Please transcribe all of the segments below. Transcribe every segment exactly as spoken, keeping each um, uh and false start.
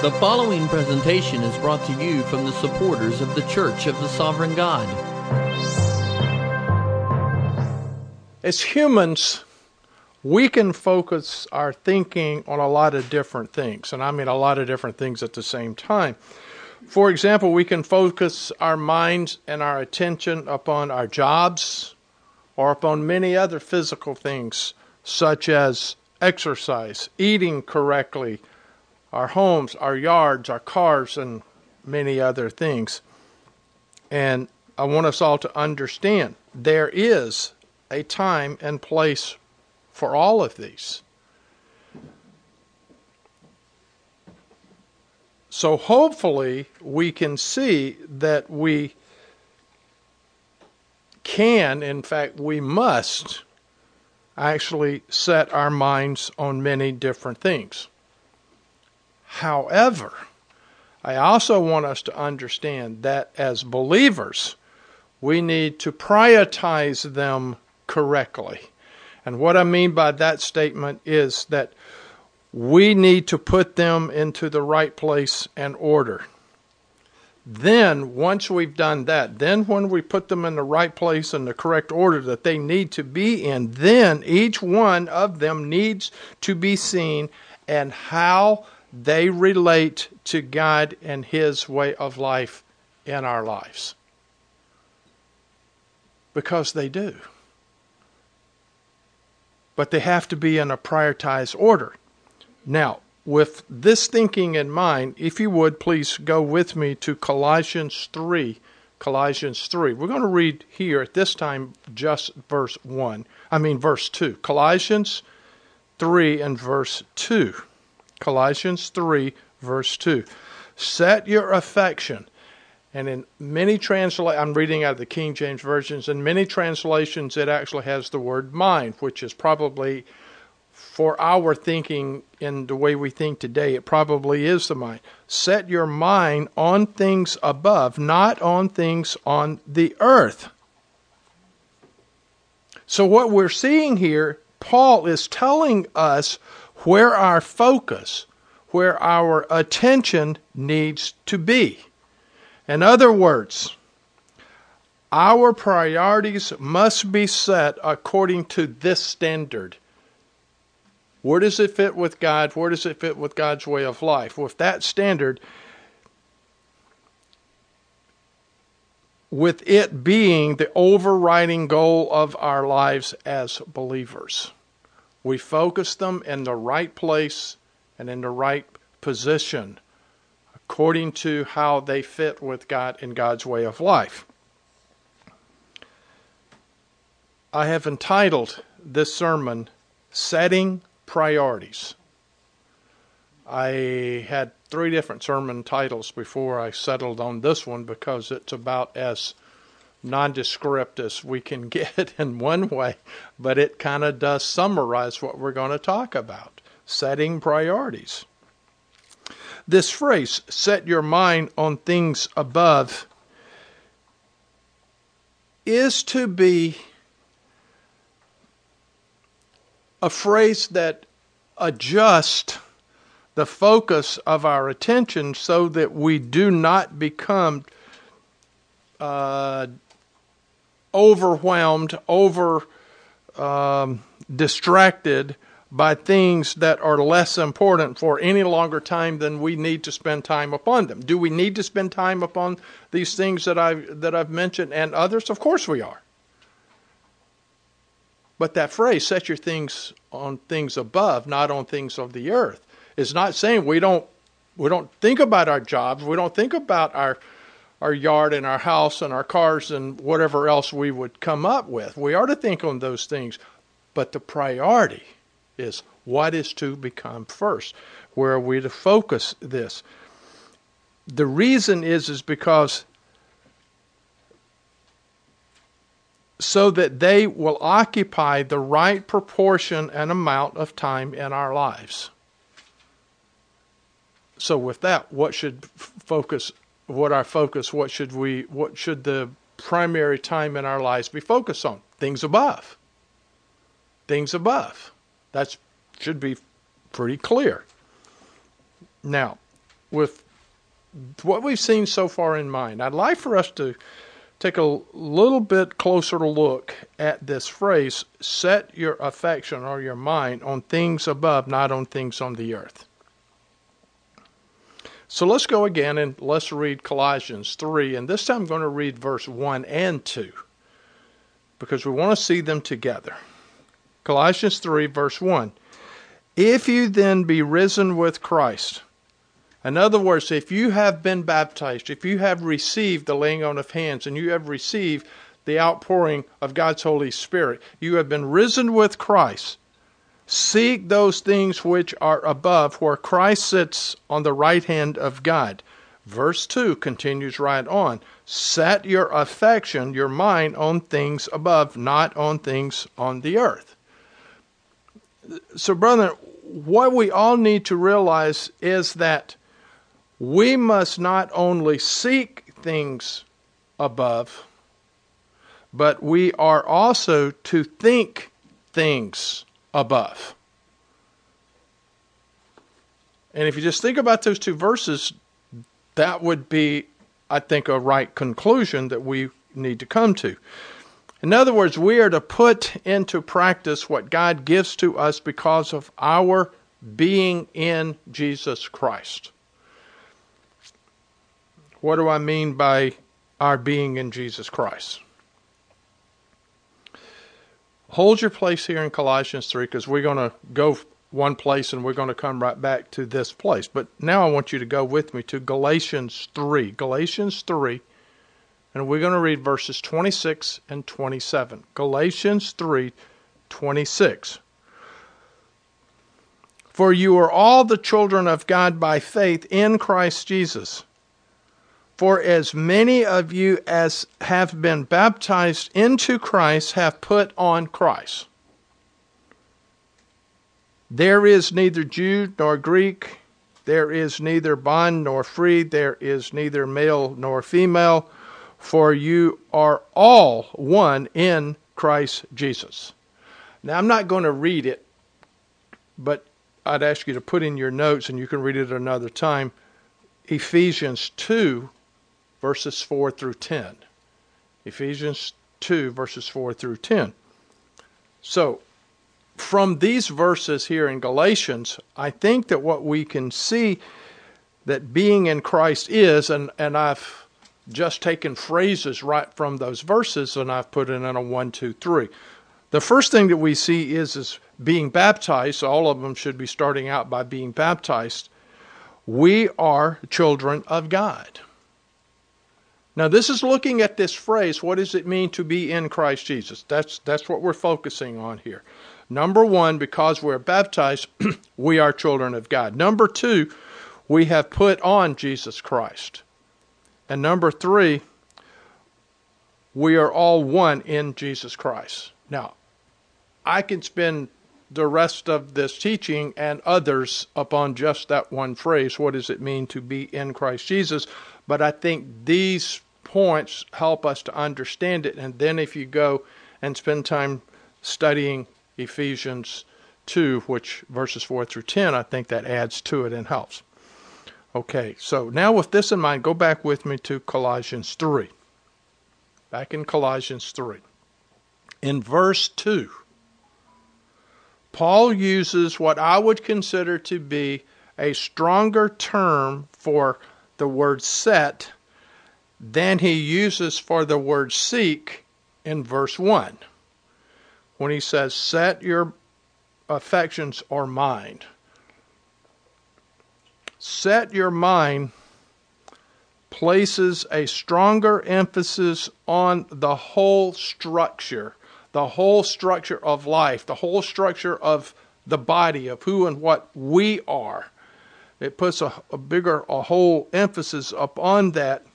The following presentation is brought to you from the supporters of the Church of the Sovereign God. As humans, we can focus our thinking on a lot of different things, and I mean a lot of different things at the same time. For example, we can focus our minds and our attention upon our jobs or upon many other physical things, such as exercise, eating correctly, our homes, our yards, our cars, and many other things. And I want us all to understand there is a time and place for all of these. So hopefully we can see that we can, in fact we must, actually set our minds on many different things. However, I also want us to understand that as believers, we need to prioritize them correctly. And what I mean by that statement is that we need to put them into the right place and order. Then, once we've done that, then when we put them in the right place and the correct order that they need to be in, then each one of them needs to be seen and how they relate to God and His way of life in our lives. Because they do. But they have to be in a prioritized order. Now, with this thinking in mind, if you would, please go with me to Colossians three. Colossians three. We're going to read here at this time just verse one. I mean verse two. Colossians three and verse two. Colossians three, verse two. Set your affection. And in many translations, I'm reading out of the King James versions, in many translations it actually has the word mind, which is probably, for our thinking in the way we think today, it probably is the mind. Set your mind on things above, not on things on the earth. So what we're seeing here, Paul is telling us where our focus, where our attention needs to be. In other words, our priorities must be set according to this standard. Where does it fit with God? Where does it fit with God's way of life? With that standard, with it being the overriding goal of our lives as believers. We focus them in the right place and in the right position according to how they fit with God and God's way of life. I have entitled this sermon, Setting Priorities. I had three different sermon titles before I settled on this one because it's about as nondescript as we can get in one way, but it kind of does summarize what we're going to talk about. Setting priorities. This phrase, set your mind on things above, is to be a phrase that adjusts the focus of our attention so that we do not become uh, overwhelmed, over um, distracted by things that are less important for any longer time than we need to spend time upon them. Do we need to spend time upon these things that I've, that I've mentioned and others? Of course we are. But that phrase, set your things on things above, not on things of the earth, is not saying we don't we don't think about our jobs, we don't think about our our yard and our house and our cars and whatever else we would come up with. We are to think on those things, but the priority is what is to become first. Where are we to focus this? The reason is is because so that they will occupy the right proportion and amount of time in our lives. So with that, what should focus, what our focus, what should we, what should the primary time in our lives be focused on? Things above. Things above. That should be pretty clear. Now, with what we've seen so far in mind, I'd like for us to take a little bit closer look at this phrase, set your affection or your mind on things above, not on things on the earth. So let's go again and let's read Colossians three, and this time I'm going to read verse one and two, because we want to see them together. Colossians three, verse one. If you then be risen with Christ. In other words, if you have been baptized, if you have received the laying on of hands, and you have received the outpouring of God's Holy Spirit, you have been risen with Christ. Seek those things which are above, where Christ sits on the right hand of God. Verse two continues right on. Set your affection, your mind, on things above, not on things on the earth. So, brother, what we all need to realize is that we must not only seek things above, but we are also to think things above. And if you just think about those two verses, that would be, I think, a right conclusion that we need to come to. In other words, we are to put into practice what God gives to us because of our being in Jesus Christ. What do I mean by our being in Jesus Christ? Hold your place here in Colossians three, because we're going to go one place and we're going to come right back to this place. But now I want you to go with me to Galatians three. Galatians three, and we're going to read verses twenty-six and twenty-seven. Galatians three, twenty-six. For you are all the children of God by faith in Christ Jesus. For as many of you as have been baptized into Christ have put on Christ. There is neither Jew nor Greek, there is neither bond nor free, there is neither male nor female, for you are all one in Christ Jesus. Now, I'm not going to read it, but I'd ask you to put in your notes, and you can read it another time, Ephesians two, verses four through ten. Ephesians two, verses four through ten. So, from these verses here in Galatians, I think that what we can see that being in Christ is, and, and I've just taken phrases right from those verses, and I've put it in a one, two, three. The first thing that we see is, is being baptized. So all of them should be starting out by being baptized. We are children of God. Now, this is looking at this phrase, what does it mean to be in Christ Jesus? That's that's what we're focusing on here. Number one, because we're baptized, we are children of God. Number two, we have put on Jesus Christ. And number three, we are all one in Jesus Christ. Now, I can spend the rest of this teaching and others upon just that one phrase, what does it mean to be in Christ Jesus? But I think these points help us to understand it. And then if you go and spend time studying Ephesians two, which verses four through ten, I think that adds to it and helps. Okay, so now with this in mind, go back with me to Colossians three. Back in Colossians three. In verse two, Paul uses what I would consider to be a stronger term for the word set than he uses for the word seek in verse one. When he says, set your affections or mind. Set your mind places a stronger emphasis on the whole structure, the whole structure of life, the whole structure of the body, of who and what we are. It puts a, a bigger, a whole emphasis upon that,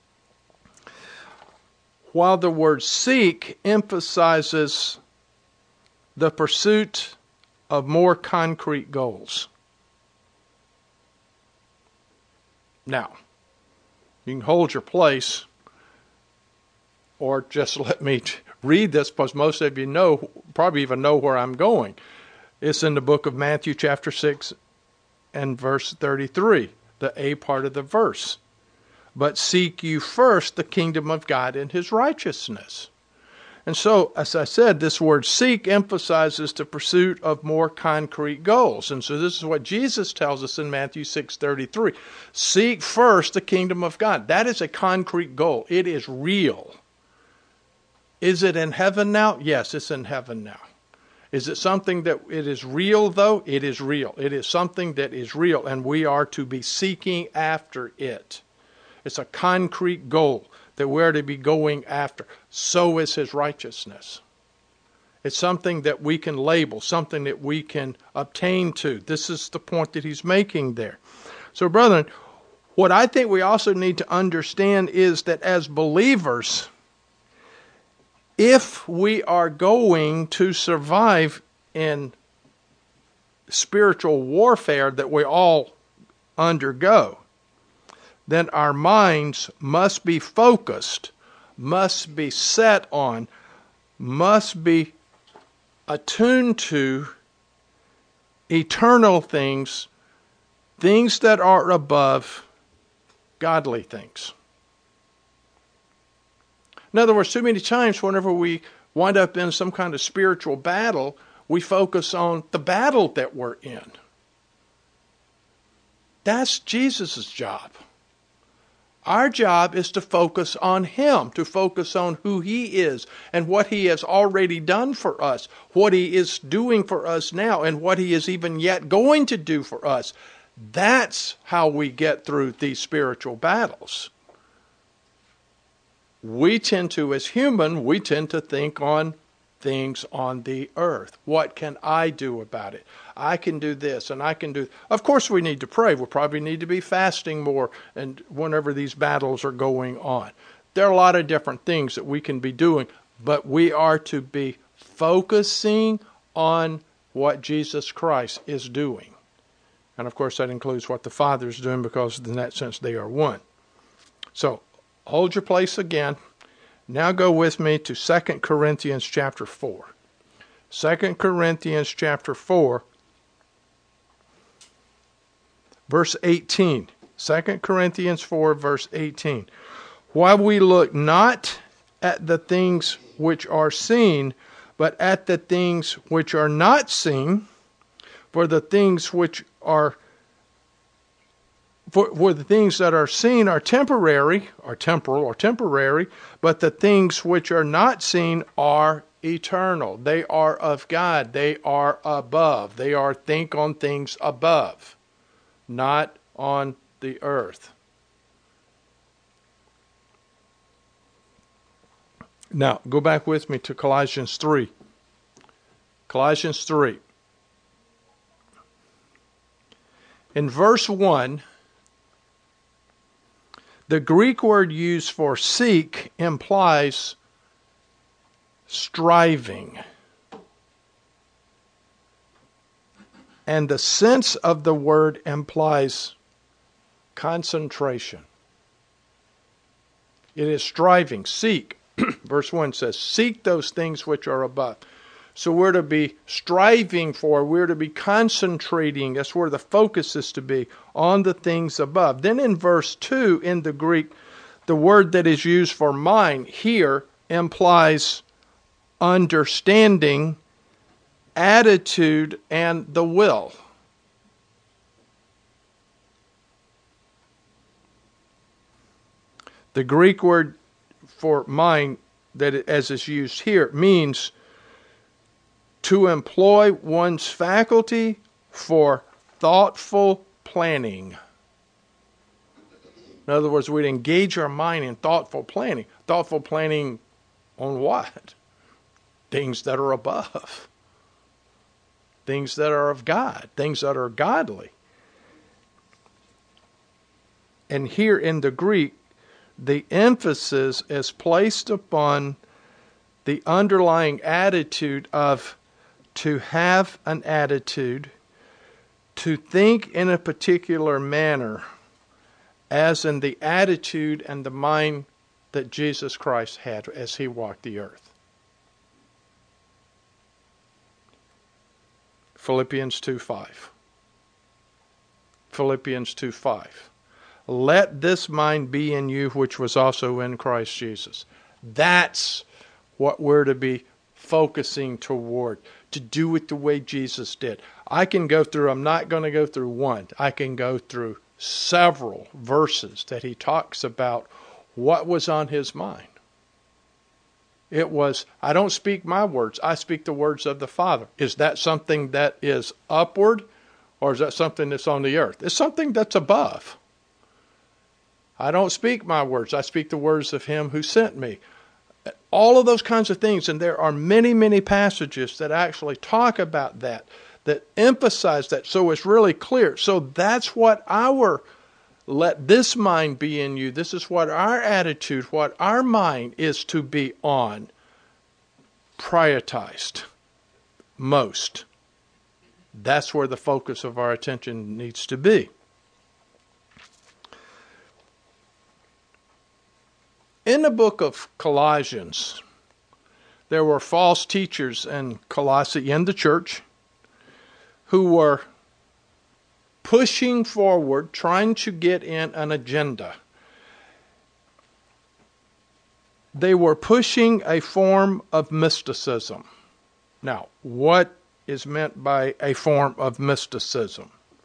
while the word seek emphasizes the pursuit of more concrete goals. Now, you can hold your place, or just let me read this, because most of you know, probably even know where I'm going. It's in the book of Matthew chapter six and verse thirty-three. the A part of the verse. But seek you first the kingdom of God and his righteousness. And so, as I said, this word seek emphasizes the pursuit of more concrete goals. And so this is what Jesus tells us in Matthew six thirty-three. Seek first the kingdom of God. That is a concrete goal. It is real. Is it in heaven now? Yes, it's in heaven now. Is it something that it is real, though? It is real. It is something that is real, and we are to be seeking after it. It's a concrete goal that we're to be going after. So is his righteousness. It's something that we can label, something that we can obtain to. This is the point that he's making there. So, brethren, what I think we also need to understand is that as believers, if we are going to survive in spiritual warfare that we all undergo, then our minds must be focused, must be set on, must be attuned to eternal things, things that are above godly things. In other words, too many times whenever we wind up in some kind of spiritual battle, we focus on the battle that we're in. That's Jesus' job. Our job is to focus on him, to focus on who he is and what he has already done for us, what he is doing for us now, and what he is even yet going to do for us. That's how we get through these spiritual battles. We tend to, as human, we tend to think on things on the earth. What can I do about it? I can do this and I can do... Of course we need to pray. We probably need to be fasting more and whenever these battles are going on. There are a lot of different things that we can be doing, but we are to be focusing on what Jesus Christ is doing. And of course that includes what the Father is doing, because in that sense they are one. So, hold your place again. Now go with me to Second Corinthians chapter four. Second Corinthians chapter four, verse eighteen. Second Corinthians four, verse eighteen. While we look not at the things which are seen, but at the things which are not seen, for the things which are For, for the things that are seen are temporary, or temporal, or temporary, but the things which are not seen are eternal. They are of God. They are above. They are think on things above, not on the earth. Now, go back with me to Colossians three. Colossians three. In verse one, the Greek word used for seek implies striving. And the sense of the word implies concentration. It is striving. Seek. Verse one says, seek those things which are above. So we're to be striving for, we're to be concentrating, that's where the focus is to be, on the things above. Then in verse two, in the Greek, the word that is used for mind here implies understanding, attitude, and the will. The Greek word for mind, that as is used here, means to employ one's faculty for thoughtful planning. In other words, we'd engage our mind in thoughtful planning. Thoughtful planning on what? Things that are above. Things that are of God. Things that are godly. And here in the Greek, the emphasis is placed upon the underlying attitude of to have an attitude, to think in a particular manner, as in the attitude and the mind that Jesus Christ had as he walked the earth. Philippians two five. Philippians two five. Let this mind be in you, which was also in Christ Jesus. That's what we're to be focusing toward, to do it the way Jesus did. I can go through, I'm not going to go through one. I can go through several verses that he talks about what was on his mind. It was, I don't speak my words, I speak the words of the Father. Is that something that is upward, or is that something that's on the earth? It's something that's above. I don't speak my words, I speak the words of him who sent me. All of those kinds of things, and there are many, many passages that actually talk about that, that emphasize that, so it's really clear. So that's what our, let this mind be in you, this is what our attitude, what our mind is to be on, prioritized most. That's where the focus of our attention needs to be. In the book of Colossians, there were false teachers in Colossae, in the church, who were pushing forward, trying to get in an agenda. They were pushing a form of mysticism. Now, what is meant by a form of mysticism?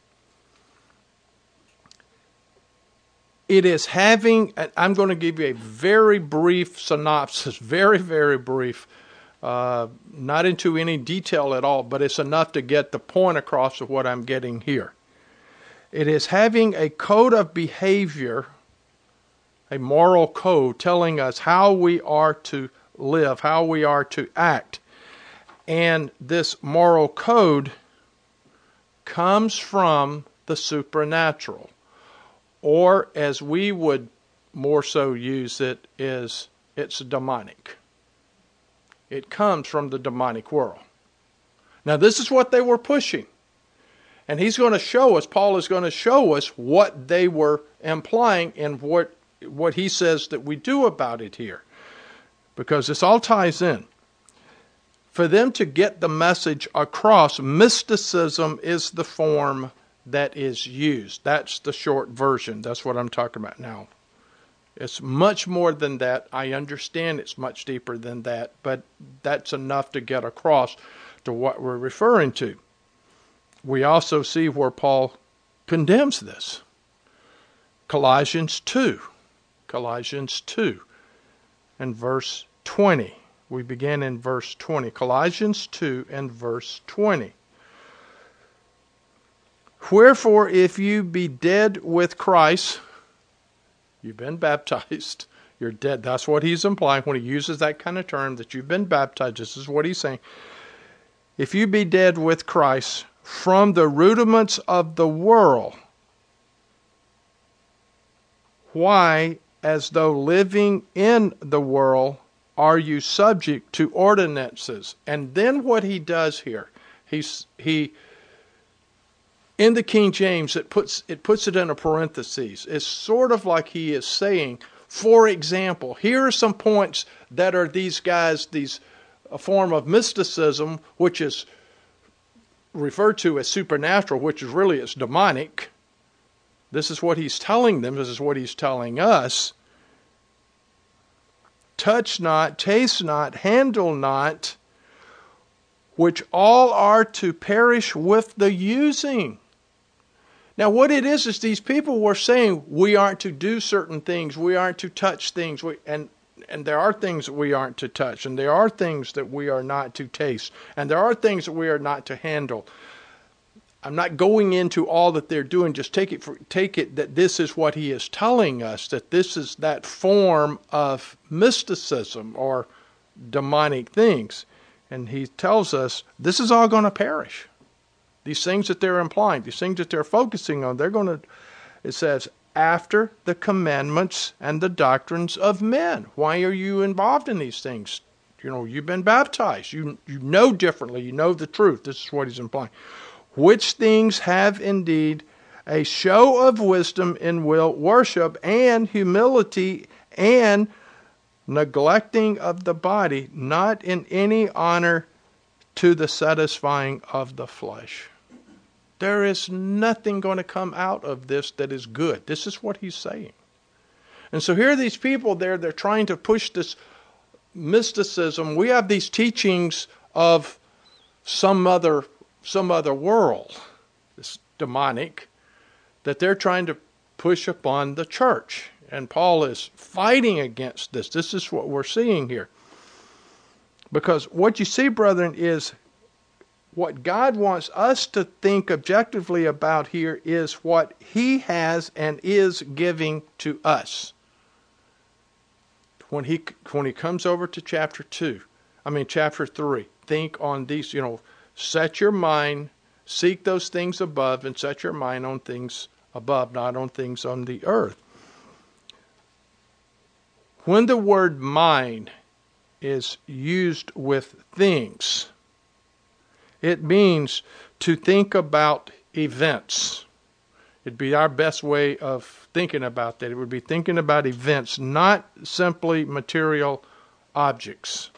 It is having, I'm going to give you a very brief synopsis, very, very brief, uh, not into any detail at all, but it's enough to get the point across of what I'm getting here. It is having a code of behavior, a moral code telling us how we are to live, how we are to act. And this moral code comes from the supernatural. Or, as we would more so use it, is it's demonic. It comes from the demonic world. Now, this is what they were pushing. And he's going to show us, Paul is going to show us what they were implying and what, what he says that we do about it here. Because this all ties in. For them to get the message across, mysticism is the form that is used. That's the short version. That's what I'm talking about now. It's much more than that. I understand it's much deeper than that, but that's enough to get across to what we're referring to. We also see where Paul condemns this. Colossians two. Colossians two and verse twenty. We begin in verse twenty. Colossians two and verse twenty. Wherefore, if you be dead with Christ, you've been baptized, you're dead. That's what he's implying when he uses that kind of term, that you've been baptized. This is what he's saying. If you be dead with Christ from the rudiments of the world, why, as though living in the world, are you subject to ordinances? And then what he does here, he's, he... in the King James, it puts it puts it in a parenthesis. It's sort of like he is saying, for example, here are some points that are these guys, these a form of mysticism, which is referred to as supernatural, which is really it's demonic. This is what he's telling them. This is what he's telling us. Touch not, taste not, handle not, which all are to perish with the using. Now, what it is, is these people were saying we aren't to do certain things. We aren't to touch things. We, and, and there are things that we aren't to touch. And there are things that we are not to taste. And there are things that we are not to handle. I'm not going into all that they're doing. Just take it, for, take it that this is what he is telling us, that this is that form of mysticism or demonic things. And he tells us this is all going to perish. These things that they're implying, these things that they're focusing on, they're going to, it says, after the commandments and the doctrines of men. Why are you involved in these things? You know, you've been baptized. You, you know differently. You know the truth. This is what he's implying. Which things have indeed a show of wisdom in will worship and humility and neglecting of the body, not in any honor to the satisfying of the flesh. There is nothing going to come out of this that is good. This is what he's saying. And so here are these people there, they're trying to push this mysticism. We have these teachings of some other some other world, this demonic, that they're trying to push upon the church. And Paul is fighting against this. This is what we're seeing here. Because what you see, brethren, is what God wants us to think objectively about here is what he has and is giving to us. When he when he comes over to chapter two, I mean chapter three, think on these, you know, set your mind, seek those things above, and set your mind on things above, not on things on the earth. When the word mind is used with things, it means to think about events. It'd be our best way of thinking about that. It would be thinking about events, not simply material objects.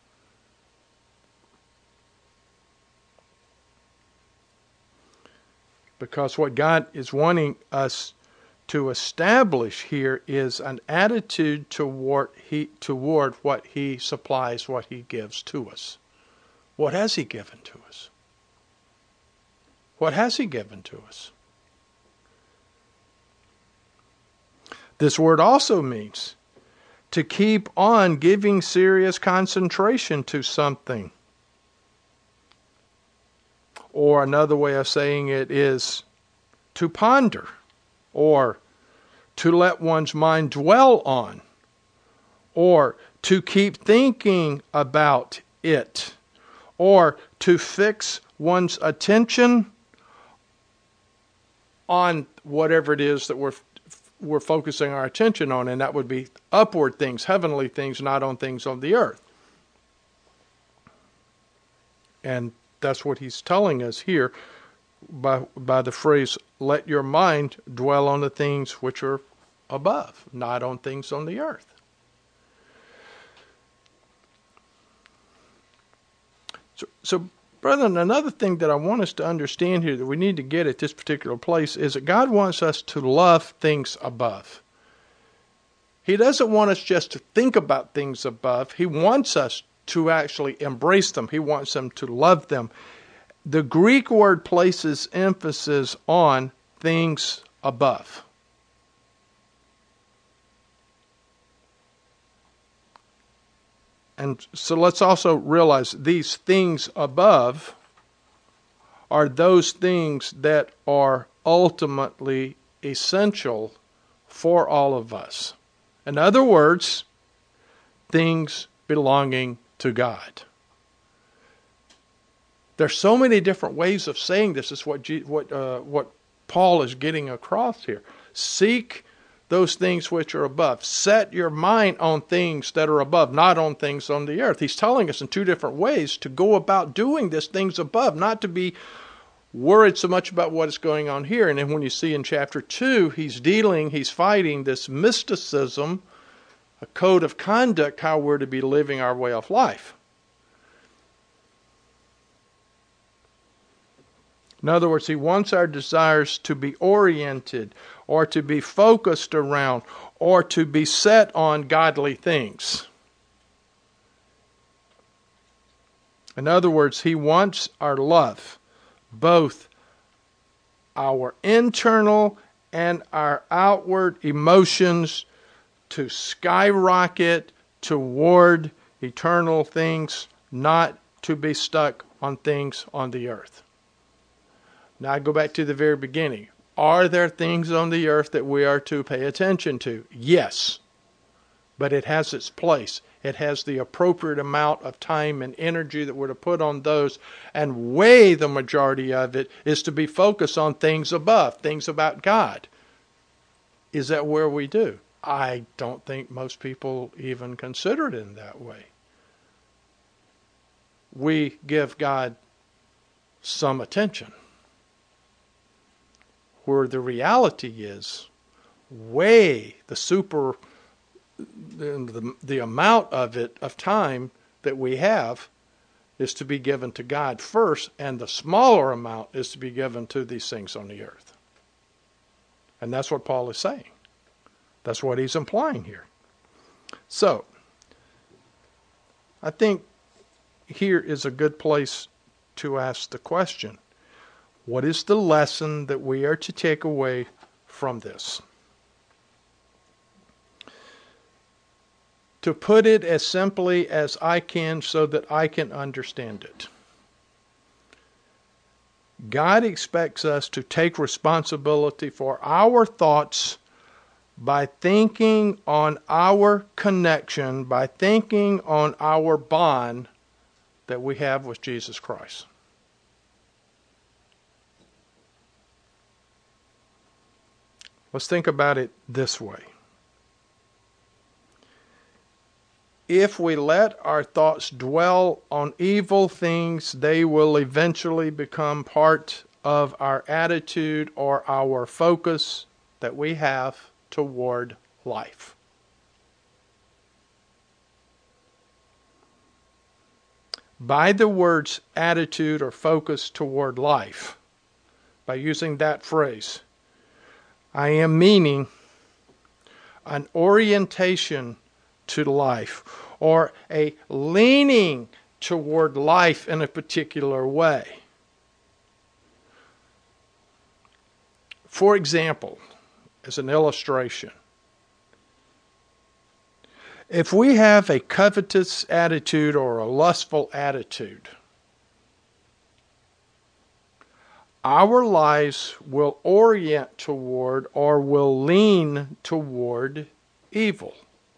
Because what God is wanting us to establish here is an attitude toward he toward what he supplies, what he gives to us. What has he given to us? What has he given to us? This word also means to keep on giving serious concentration to something. Or another way of saying it is to ponder, or to let one's mind dwell on, or to keep thinking about it, or to fix one's attention on whatever it is that we're we're focusing our attention on, and that would be upward things, heavenly things, not on things on the earth. And that's what he's telling us here by by the phrase, let your mind dwell on the things which are above, not on things on the earth. So, so brethren, another thing that I want us to understand here that we need to get at this particular place is that God wants us to love things above. He doesn't want us just to think about things above. He wants us to actually embrace them. He wants them to love them. The Greek word places emphasis on things above. And so let's also realize these things above are those things that are ultimately essential for all of us. In other words, things belonging to God. There's so many different ways of saying this. This is what G, what uh, what Paul is getting across here. Seek those things which are above. Set your mind on things that are above, not on things on the earth. He's telling us in two different ways to go about doing this things above, not to be worried so much about what is going on here. And then when you see in chapter two, he's dealing, he's fighting this mysticism, a code of conduct, how we're to be living our way of life. In other words, he wants our desires to be oriented or to be focused around or to be set on godly things. In other words, he wants our love, both our internal and our outward emotions, to skyrocket toward eternal things, not to be stuck on things on the earth. Now I go back to the very beginning. Are there things on the earth that we are to pay attention to? Yes. But it has its place. It has the appropriate amount of time and energy that we're to put on those, and way the majority of it is to be focused on things above, things about God. Is that where we do? I don't think most people even consider it in that way. We give God some attention, where the reality is way the super, the, the, the amount of it, of time that we have, is to be given to God first, and the smaller amount is to be given to these things on the earth. And that's what Paul is saying. That's what he's implying here. So, I think here is a good place to ask the question, what is the lesson that we are to take away from this? To put it as simply as I can so that I can understand it. God expects us to take responsibility for our thoughts by thinking on our connection, by thinking on our bond that we have with Jesus Christ. Let's think about it this way. If we let our thoughts dwell on evil things, they will eventually become part of our attitude or our focus that we have toward life. By the words attitude or focus toward life, by using that phrase, I am meaning an orientation to life, or a leaning toward life in a particular way. For example, as an illustration, if we have a covetous attitude or a lustful attitude, our lives will orient toward or will lean toward evil.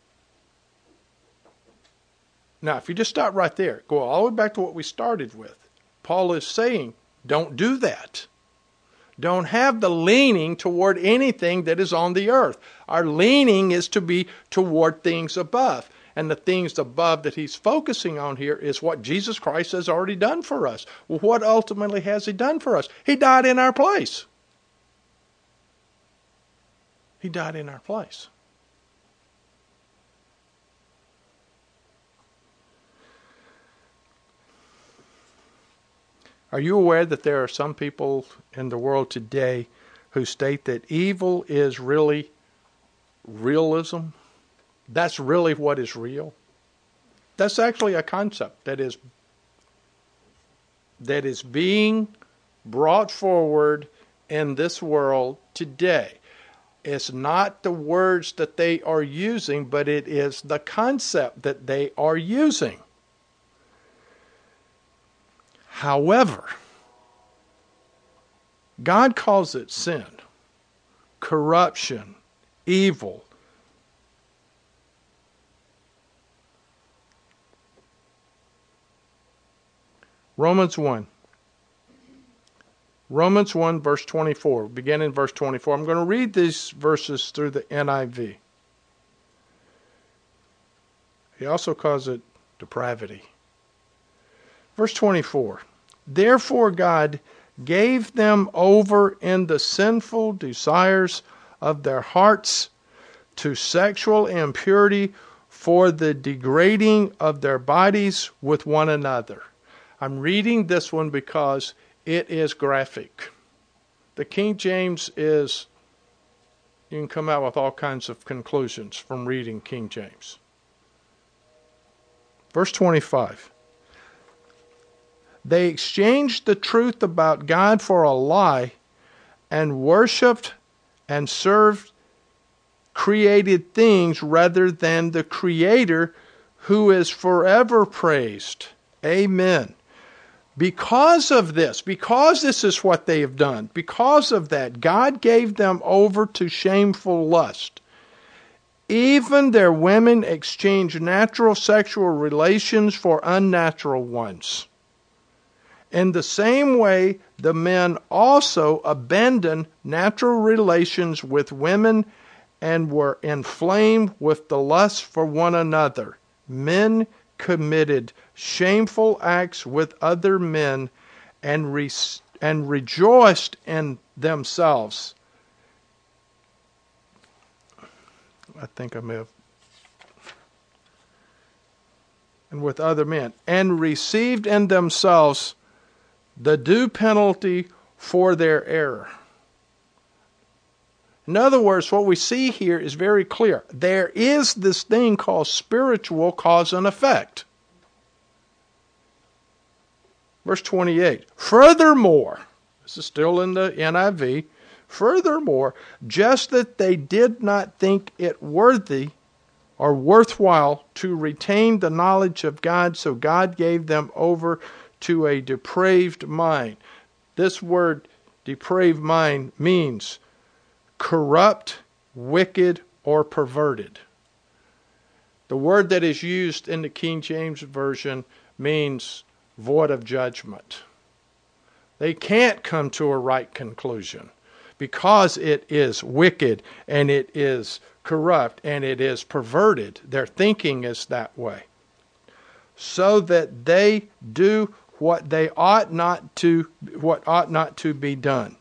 Now, if you just stop right there, go all the way back to what we started with. Paul is saying, don't do that. Don't have the leaning toward anything that is on the earth. Our leaning is to be toward things above. And the things above that he's focusing on here is what Jesus Christ has already done for us. Well, what ultimately has he done for us? He died in our place. He died in our place. Are you aware that there are some people in the world today who state that evil is really realism? That's really what is real? That's actually a concept that is that is being brought forward in this world today. It's not the words that they are using, but it is the concept that they are using. However, God calls it sin, corruption, evil. Romans one. Romans one, verse twenty-four. Begin in verse twenty-four. I'm going to read these verses through the N I V. He also calls it depravity. Verse twenty-four. Therefore God gave them over in the sinful desires of their hearts to sexual impurity for the degrading of their bodies with one another. I'm reading this one because it is graphic. The King James is, you can come out with all kinds of conclusions from reading King James. Verse twenty-five. They exchanged the truth about God for a lie and worshipped and served created things rather than the Creator who is forever praised. Amen. Because of this, because this is what they have done, because of that, God gave them over to shameful lust. Even their women exchanged natural sexual relations for unnatural ones. In the same way, the men also abandoned natural relations with women and were inflamed with the lust for one another. Men committed shameful acts with other men and re- and rejoiced in themselves. I think I may have. and with other men, and received in themselves the due penalty for their error. In other words, what we see here is very clear. There is this thing called spiritual cause and effect. Verse twenty-eight, furthermore, this is still in the N I V, furthermore, just that they did not think it worthy or worthwhile to retain the knowledge of God, so God gave them over to a depraved mind. This word, depraved mind, means corrupt, wicked, or perverted. The word that is used in the King James Version means void of judgment. They can't come to a right conclusion because it is wicked and it is corrupt and it is perverted. Their thinking is that way. So that they do what they ought not to, what ought not to be done.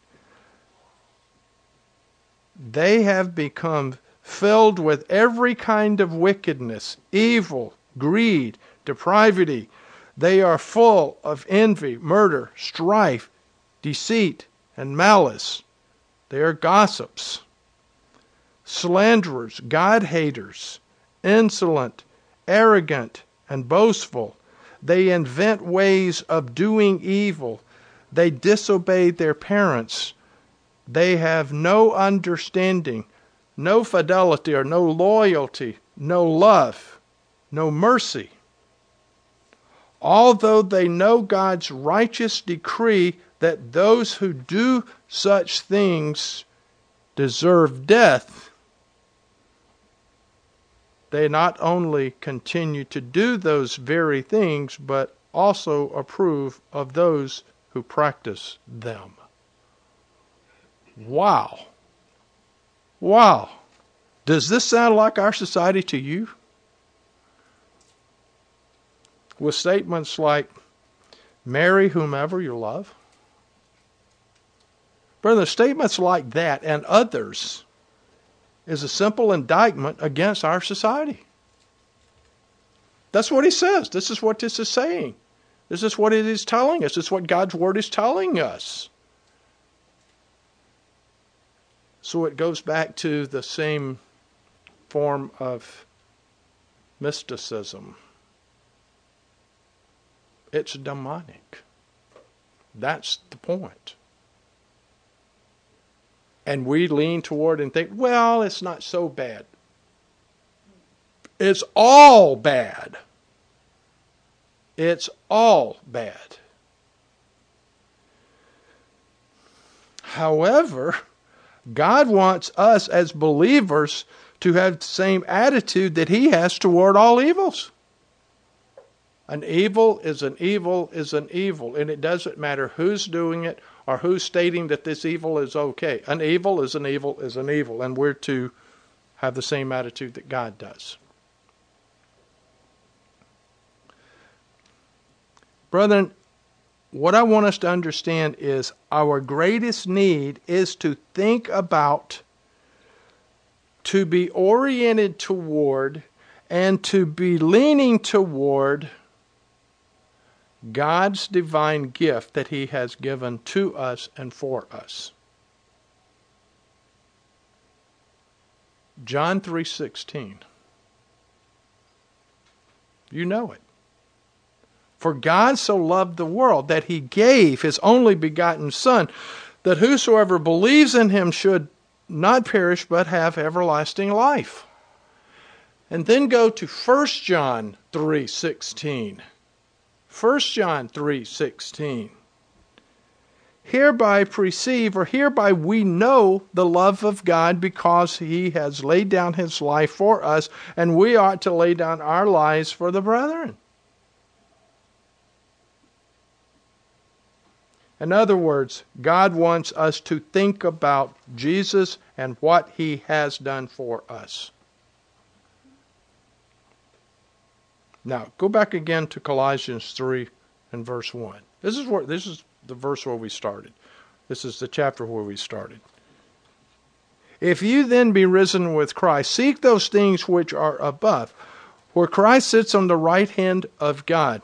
They have become filled with every kind of wickedness, evil, greed, depravity. They are full of envy, murder, strife, deceit, and malice. They are gossips, slanderers, God-haters, insolent, arrogant, and boastful. They invent ways of doing evil. They disobey their parents. They have no understanding, no fidelity or no loyalty, no love, no mercy. Although they know God's righteous decree that those who do such things deserve death, they not only continue to do those very things, but also approve of those who practice them. Wow. Wow. Does this sound like our society to you? With statements like, marry whomever you love. Brother, statements like that and others is a simple indictment against our society. That's what he says. This is what this is saying. This is what it is telling us. This is what God's Word is telling us. So it goes back to the same form of mysticism. It's demonic. That's the point. And we lean toward and think, well, it's not so bad. It's all bad. It's all bad. However, God wants us as believers to have the same attitude that He has toward all evils. An evil is an evil is an evil, and it doesn't matter who's doing it or who's stating that this evil is okay. An evil is an evil is an evil, and we're to have the same attitude that God does. Brethren, what I want us to understand is our greatest need is to think about, to be oriented toward, and to be leaning toward God's divine gift that He has given to us and for us. John three sixteen. You know it. For God so loved the world that He gave His only begotten Son, that whosoever believes in Him should not perish but have everlasting life. And then go to First John three sixteen. First John three sixteen. Hereby perceive, or hereby we know the love of God, because He has laid down His life for us, and we ought to lay down our lives for the brethren. In other words, God wants us to think about Jesus and what He has done for us. Now, go back again to Colossians three and verse one. This is where this is the verse where we started. This is the chapter where we started. If you then be risen with Christ, seek those things which are above, Where Christ sits on the right hand of God.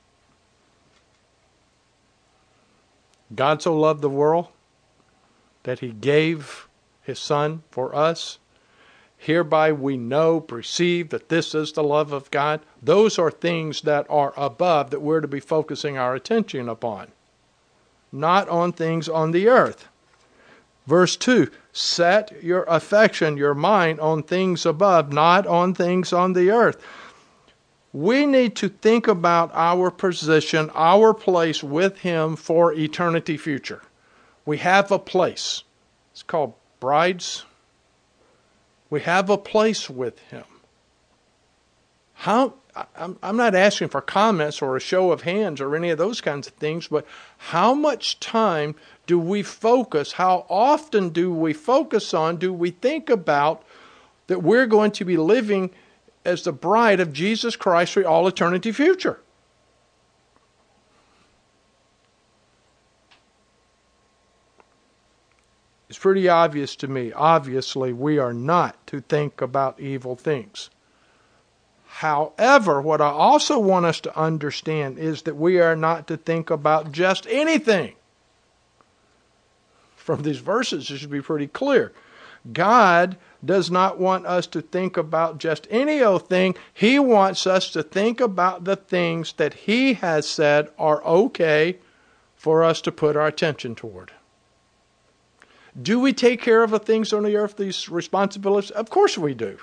God so loved the world that he gave his Son for us. Hereby we know, perceive that this is the love of God. Those are things that are above that we're to be focusing our attention upon. Not on things on the earth. Verse two, set your affection, your mind on things above, not on things on the earth. We need to think about our position, our place with him for eternity future. We have a place. It's called brides. We have a place with him. How? I'm, I'm not asking for comments or a show of hands or any of those kinds of things, but how much time do we focus, how often do we focus on, do we think about that we're going to be living as the bride of Jesus Christ for all eternity future? It's pretty obvious to me. Obviously, we are not to think about evil things. However, what I also want us to understand is that we are not to think about just anything. From these verses, it should be pretty clear. God does not want us to think about just any old thing. He wants us to think about the things that he has said are okay for us to put our attention toward. Do we take care of the things on the earth, these responsibilities? Of course we do.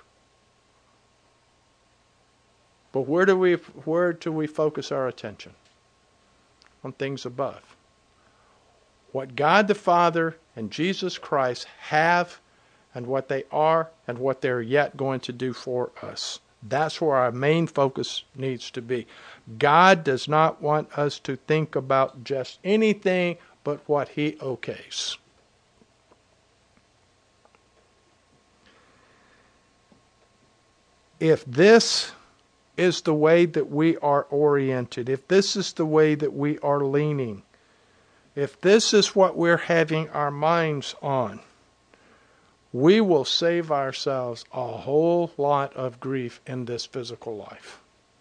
But where do we where do we focus our attention? On things above. What God the Father and Jesus Christ have and what they are and what they're yet going to do for us. That's where our main focus needs to be. God does not want us to think about just anything but what he okays. If this is the way that we are oriented, if this is the way that we are leaning, if this is what we're having our minds on, we will save ourselves a whole lot of grief in this physical life.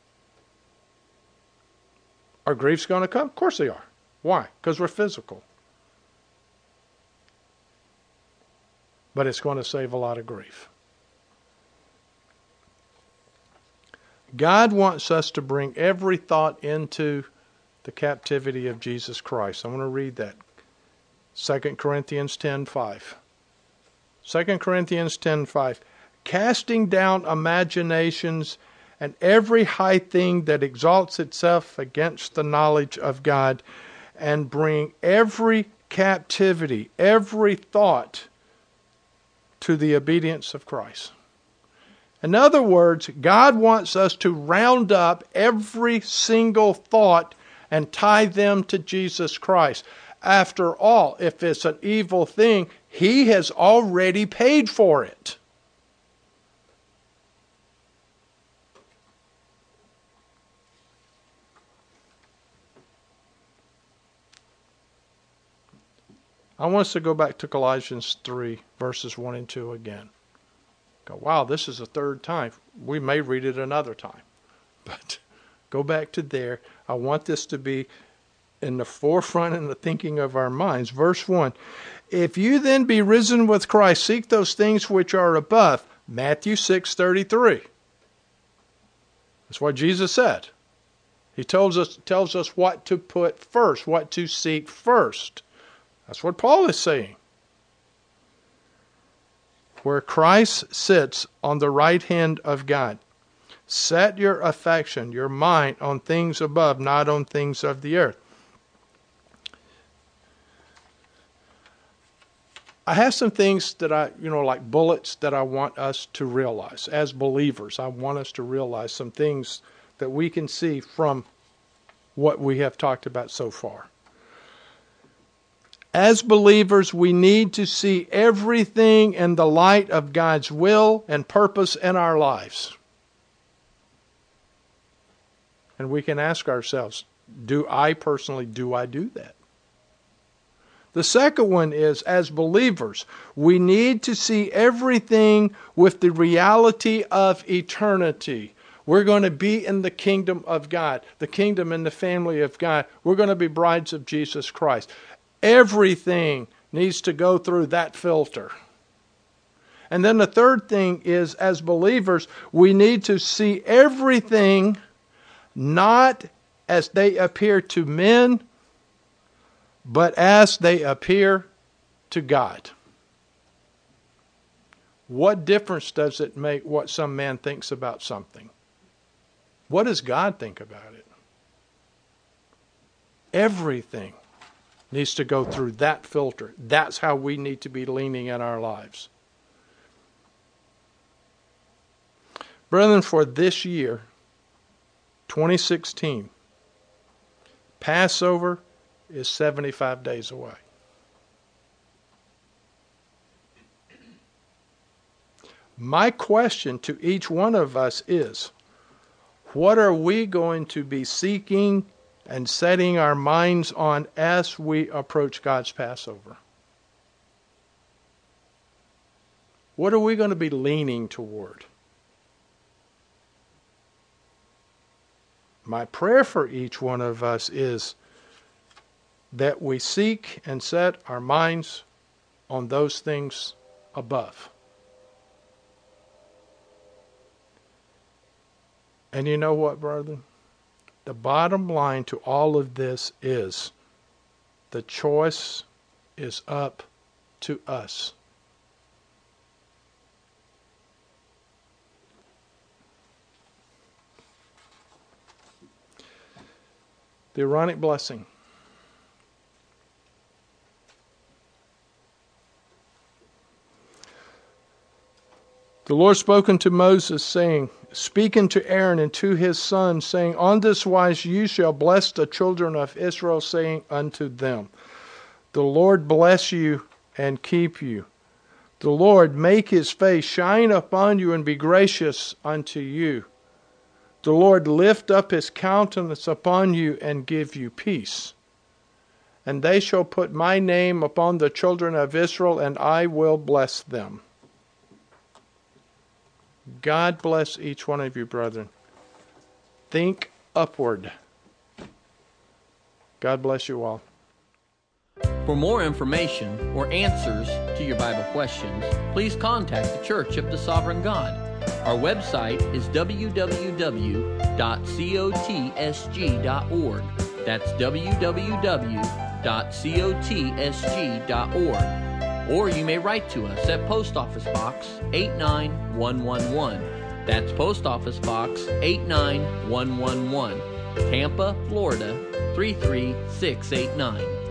Are griefs going to come? Of course they are. Why? Because we're physical. But it's going to save a lot of grief. God wants us to bring every thought into the captivity of Jesus Christ. I want to read that. Second Corinthians ten five. Second Corinthians ten five. Casting down imaginations and every high thing that exalts itself against the knowledge of God, and bring every captivity, every thought to the obedience of Christ. In other words, God wants us to round up every single thought and tie them to Jesus Christ. After all, if it's an evil thing, he has already paid for it. I want us to go back to Colossians three, verses one and two again. Go, wow, this is the third time. We may read it another time. But go back to there. I want this to be in the forefront in the thinking of our minds. Verse one. If you then be risen with Christ, seek those things which are above. Matthew six thirty-three. That's what Jesus said. He tells us, tells us what to put first, what to seek first. That's what Paul is saying. Where Christ sits on the right hand of God. Set your affection, your mind on things above, not on things of the earth. I have some things that I, you know, like bullets that I want us to realize. As believers, I want us to realize some things that we can see from what we have talked about so far. As believers, we need to see everything in the light of God's will and purpose in our lives. And we can ask ourselves, do I personally, do I do that? The second one is, as believers, we need to see everything with the reality of eternity. We're going to be in the kingdom of God, the kingdom and the family of God. We're going to be brides of Jesus Christ. Everything needs to go through that filter. And then the third thing is, as believers, we need to see everything not as they appear to men, but as they appear to God. What difference does it make what some man thinks about something? What does God think about it? Everything needs to go through that filter. That's how we need to be leaning in our lives. Brethren, for this year, twenty sixteen, Passover is seventy-five days away. My question to each one of us is, what are we going to be seeking and setting our minds on as we approach God's Passover? What are we going to be leaning toward? My prayer for each one of us is that we seek and set our minds on those things above. And you know what, brethren? The bottom line to all of this is the choice is up to us. The Aaronic blessing. The Lord spoke unto Moses, saying, Speak unto Aaron and to his sons, saying, On this wise you shall bless the children of Israel, saying unto them, The Lord bless you and keep you. The Lord make his face shine upon you and be gracious unto you. The Lord lift up his countenance upon you and give you peace. And they shall put my name upon the children of Israel, and I will bless them. God bless each one of you, brethren. Think upward. God bless you all. For more information or answers to your Bible questions, please contact the Church of the Sovereign God. Our website is w w w dot cotsg dot org. That's w w w dot cotsg dot org. Or you may write to us at Post Office Box eight nine one one one. That's Post Office Box eight nine one one one, Tampa, Florida three three six eight nine.